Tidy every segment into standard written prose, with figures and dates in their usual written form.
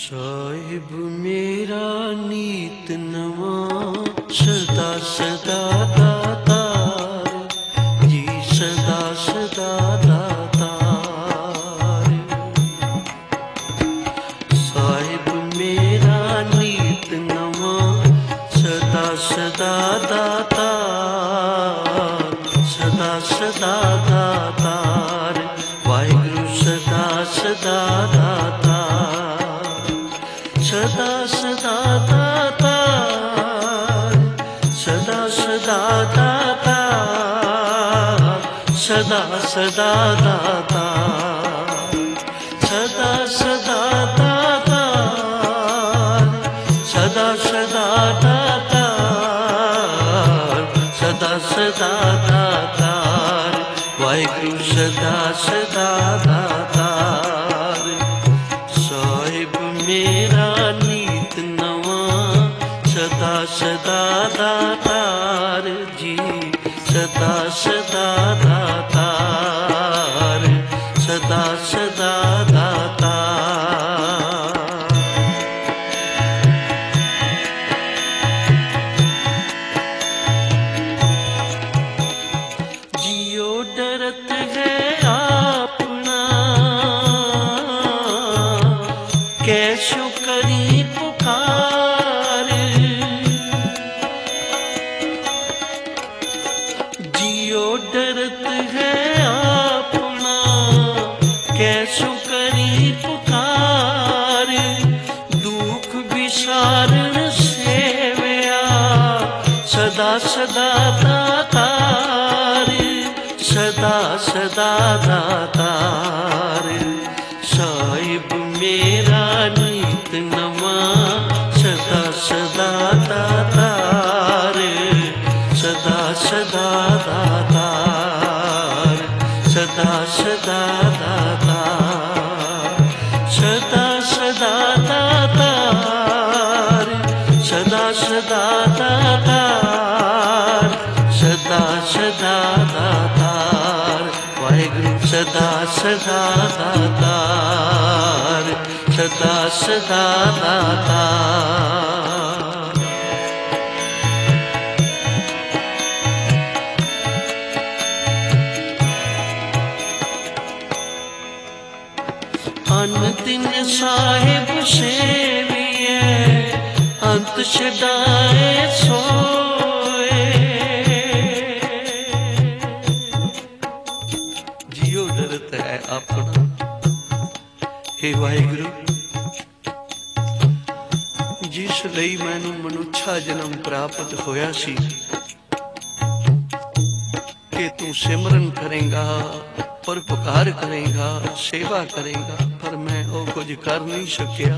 साहिब मेरा नीत नवा सदा सदा दातार जी सदा सदा दातार। साहिब मेरा नीत नवा सदा सदा दातार सदा सदा दातार। वाहिगुरु सदा सदा दातार सदा सदा दातार सदा सदा दातार सदा सदा दातार सदा सदा दातार सदा सदा दातार सदा सदा दातार। वाहिगुरु सदा सदा दातार। साहिब मेरा नीत नवा सदा सदा दातार जी सदा सदा दातार सदा सदा दातार। जियो डरत है अपना कैसो करी पुकार। जियो डरत है अपना कैसो करी पुकार। दुख विसारण सेवया सदा सदा दातार सदा सदा दातार। साहिब मेरा नीत नवा सदा सदा दातार सदा सदा दातार सदा सदा दातार सदा सदा दातार सदा सदा दातार सदा सदा दातार। वाहिगुरु सदा सदा दातार सदा सदा दातार। अन दिन साहिब सेविए अंत छड़ाए सोए। जियो डरत है अपना हे वाहिगुरु जिस लई मैनू मनुष्या जन्म प्राप्त होया सी कि तू सिमरन करेगा परोपकार करेगा सेवा करेगा पर मैं वो कुछ कर नहीं सकिया।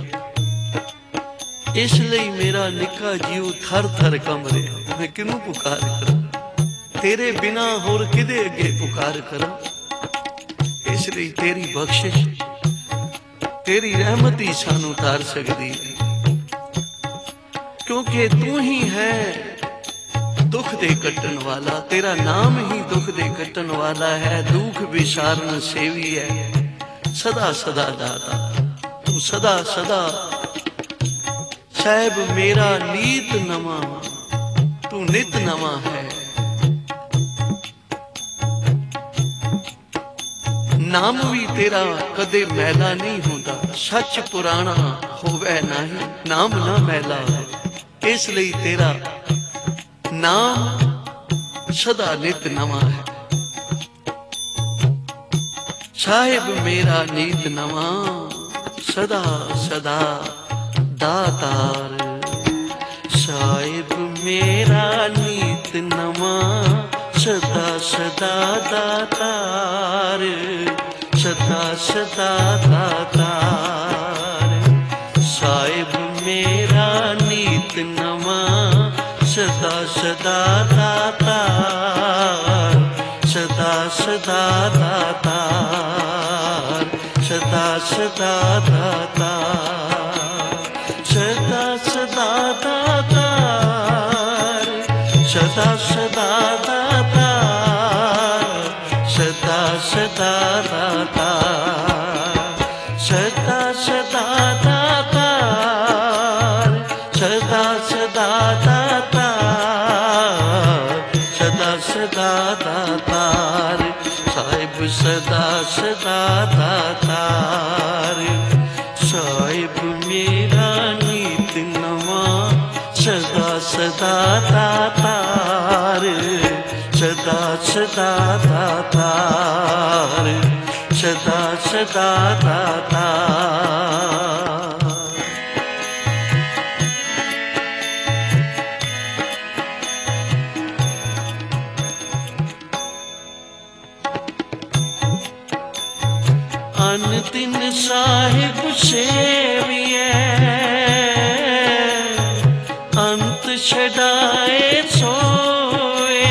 इसलिए मेरा निका जीव थर थर कम रहा। मैं किनू पुकार करा तेरे बिना होर किदे अगे पुकार करा। इसलिए तेरी बख्शिश तेरी रहमत ही सानू तार सकती है क्योंकि तू ही है दुख दे कटन वाला। तेरा नाम ही दुख दे कटन वाला है। दुख विसारण सेवी है सदा सदा दाता। तू सदा सदा साहिब मेरा नीत नवा तू नित नवा है। नाम भी तेरा कदे मैला नहीं होता। सच पुराना होवे नहीं नाम ना मैला है। इसलिए तेरा नाम सदा नित नवा है। साहिब मेरा नीत नवा सदा सदा दातार। साहिब मेरा नीत नवा सदा सदा दातार सदा सदा दातार। साहिब मेरा नीत नवा सदा सदा दातार सदा सदा दातार सदा सदा दातार सदा सदा दातार सदा सदा दातार सदा सदा दातार सदा सदा दातार सदा दातार। साहिब मेरा नीत नवा सदा सदा दातार, सदा सदा दातार, सदा सदा दातार। अन दिन साहिब सेविए अंत छड़ाए सोए।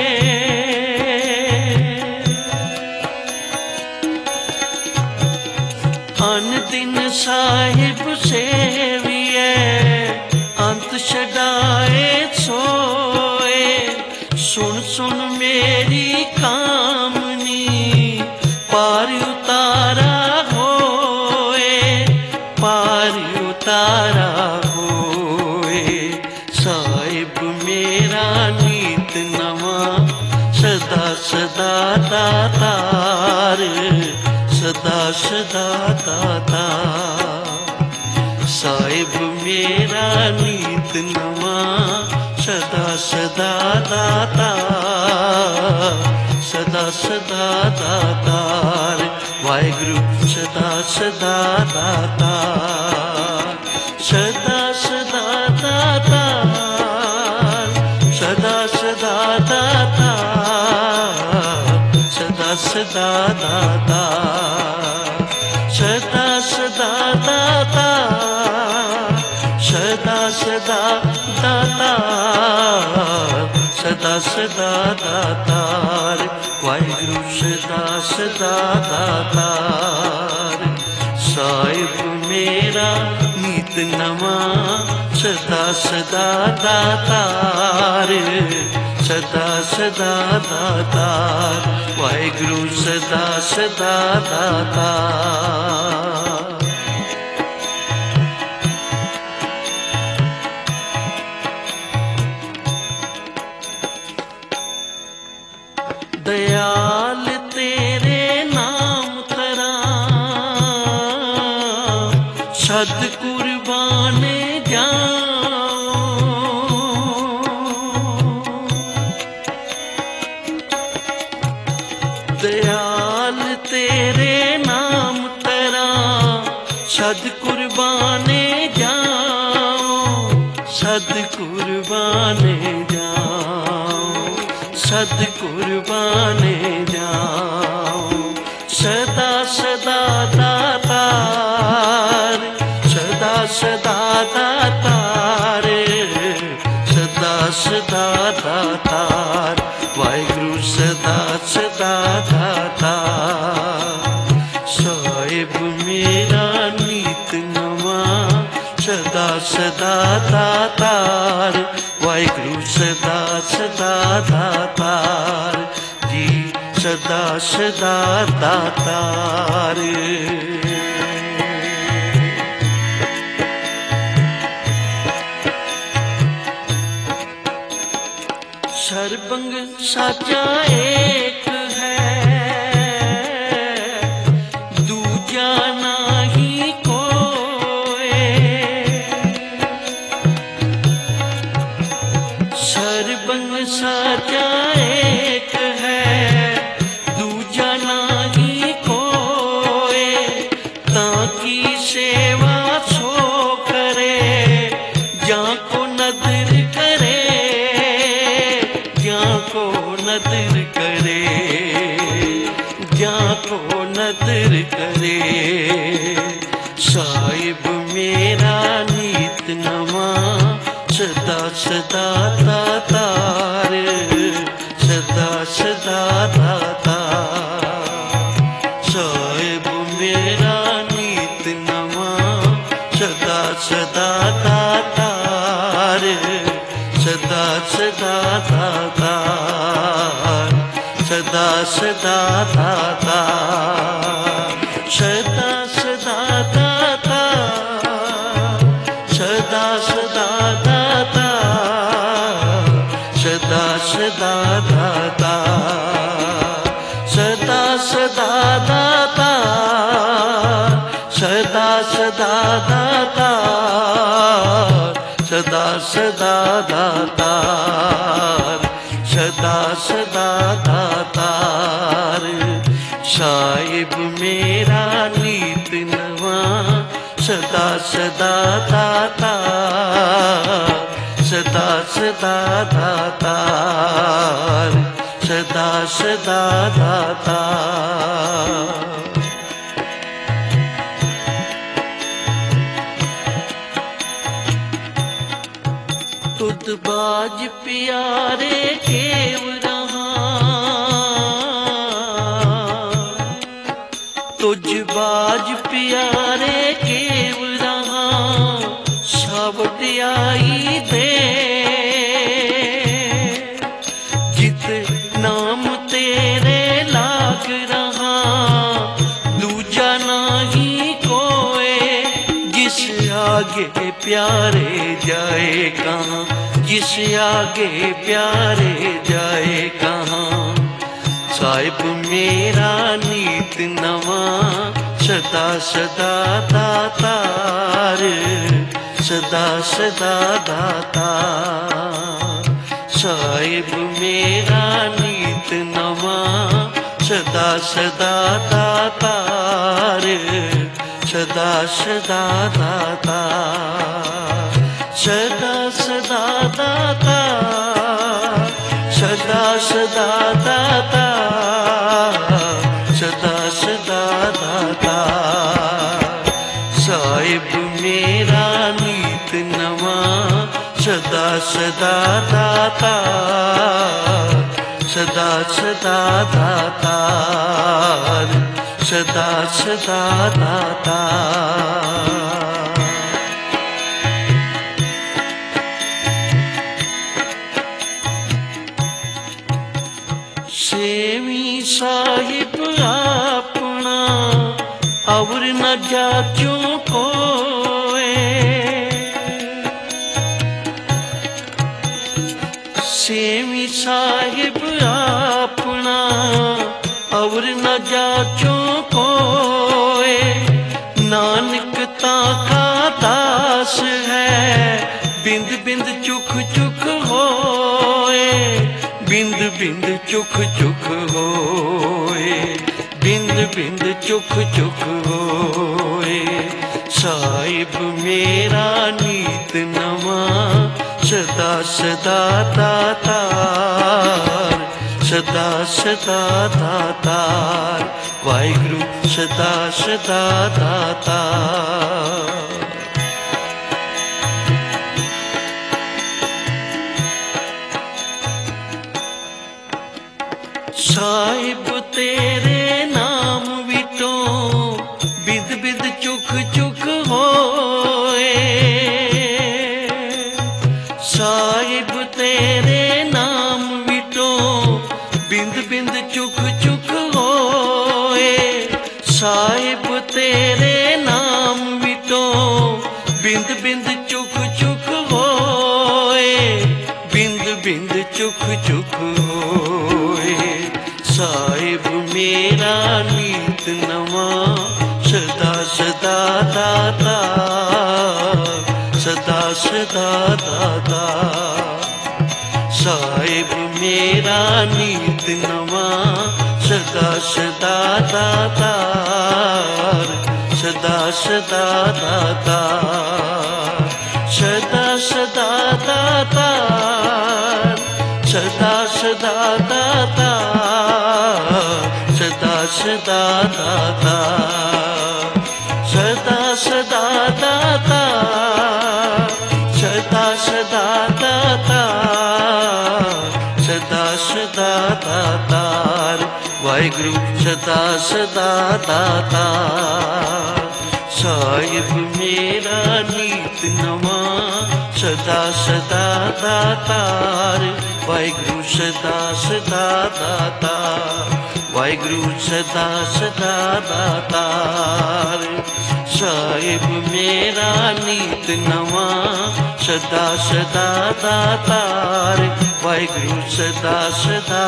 अन दिन साहिब सेविए अंत छड़ाए सोए। सुन सुन मेरी कामनी पार उतारा होए, पार उतारा होए। साहिब मेरा नीत नवा सदा सदा दातार, सदा सदा दातार। साहिब मेरा नीत नवा सदा सदा दातार, सदा सदा दातार। वाहिगुरु सदा सदा दातार, सदा सदा दातार, सदा सदा दातार, सदा सदा दातार, सदा सदा दातार, सदा सदा दातार, सदा सदा दातार। वाहिगुरु सदा सदा दातार। साहिब मेरा नीत नवा सदा सदा दातार, सदा सदा दातार। वाहिगुरु सदा सदा दातार। दयाल तेरे नाम तरा सद कुर्बाने जाऊं। दयाल तेरे नाम तरा सद कुर्बाने जाऊं, सद कुर्बाने जाऊं, सद कुर्बाने जाऊं। सदा सदा दातार, सदा सदा दातार, सदा सदा दातार। वाहिगुरु सदा सदा दातार। साहिब मेरा नीत नवा सदा सदा दातार। वाहिगुरु सदा सदा दातार जी, सदा सदा दातार। सर्बंग साचा एक है, दूजा नाही कोई। सर्बंग साचा एक है, दूजा नाही कोई। ताकी सेवा सो करे, जाको नदर करे, जाको नदर करे, जाको नदर करे। साहिब मेरा नीत नवा सदा सदा दातार, सदा सदा दातार। साहिब मेरा नीत नवा सदा सदा दातार, सदा सदा दातार, सदा सदा दातार। सदा सदा दातार, सदा सदा दातार, सदा सदा दातार, सदा सदा दातार। सदा दातार, सदा सदा दातार, सदा सदा दातार। साहिब मेरा नीत नवा, सदा सदा दातार, सदा सदा दातार, सदा सदा दातार। तुद बाज प्यारे केव रहा, तुझ बाज प्यारे केव रहा, सबटियाई दे। जित नाम तेरे लाग रहा, दूजा नाही कोई। जिस आगे प्यारे जाए कहाँ, जिस आगे प्यारे जाए कहाँ। साहिब मेरा नीत नवा, सदा सदा दातार, सदा सदा दातार। साहिब मेरा नीत नवा, सदा सदा दातार, सदा सदा दातार, सदा सदा दातार, सदा सदा दातार, सदा सदा दातार। साहिब मेरा नीत नवा, सदा सदा दातार, सदा सदा दातार, सदा सदा दातार। सेवी साहिब अपना, और न जाचूं कोई। सेवी साहिब अपना, और न जाचूं कोई। नानक ताका दास है, बिंद बिंद चुख चुख होए। बिंद बिंद चुख चुख होए, बिंद बिंद चुख चुख होए। साहिब मेरा नीत नवा, सदा सदा दातार, सदा सदा दातार। वाहिगुरु सदा सदा दातार। साहिब तेरे नाम विटों, बिद बिद चुख चुख होए। साहिब तेरे नाम विटों, बिंद बिंद चुख चुख होए। साहिब तेरे नाम विटों, बिंद बिंद चुख चुख होए। बिंद बिंद चुख चुख होए। साहिब मेरा नीत नवा, सदा सदा दातार, सदा सदा दातार। साहिब मेरा नीत नवा, सदा सदा दातार, सदा सदा दातार। सदा सदा दातार, सदा सदा दातार, सदा सदा दातार। सदा सदा दातार, सदा सदा दातार, सदा सदा दातार। वाहिगुरु सदा सदा दातार। साहिब मेरा नीत नवा, सदा सदा दातार। वाहिगुरु सदा सदा दातार। वाहिगुरु सदा सदा दातार। साहिब मेरा नीत नवा, सदा सदा दातार। वाहिगुरु सदा सदा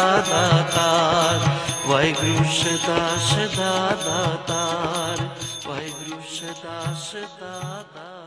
दातार। वाहिगुरु सदा सदा दातार। वाहिगुरु सदा सदा